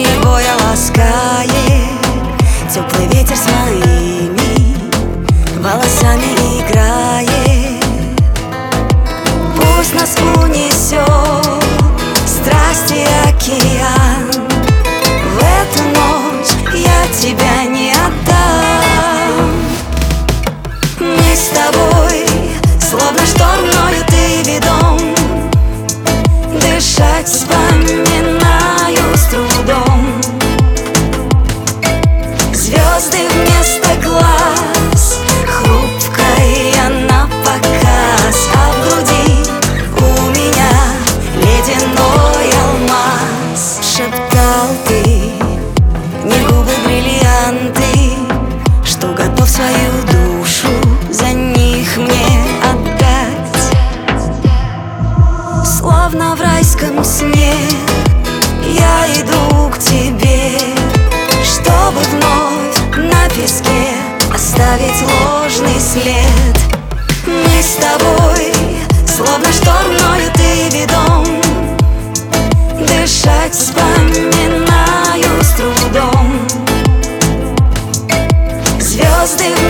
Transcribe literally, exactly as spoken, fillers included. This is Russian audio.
Небоя ласкает теплый ветер с моими волосами играет. Пусть нас унесет страсти океан. В эту ночь я тебя не отдам. Мы с тобой словно штормною ты ведом. Дышать вспоминаю с трудом. Звезды вместо глаз, хрупкая напоказ, а в груди у меня ледяной алмаз. Шептал ты, не губы бриллианты, что готов свою душу за них мне отдать. Словно в райском сне я иду к тебе, чтобы вновь на песке оставить ложный след. Мы с тобой словно штормною ты ведом. Дышать вспоминаю с трудом. Звезды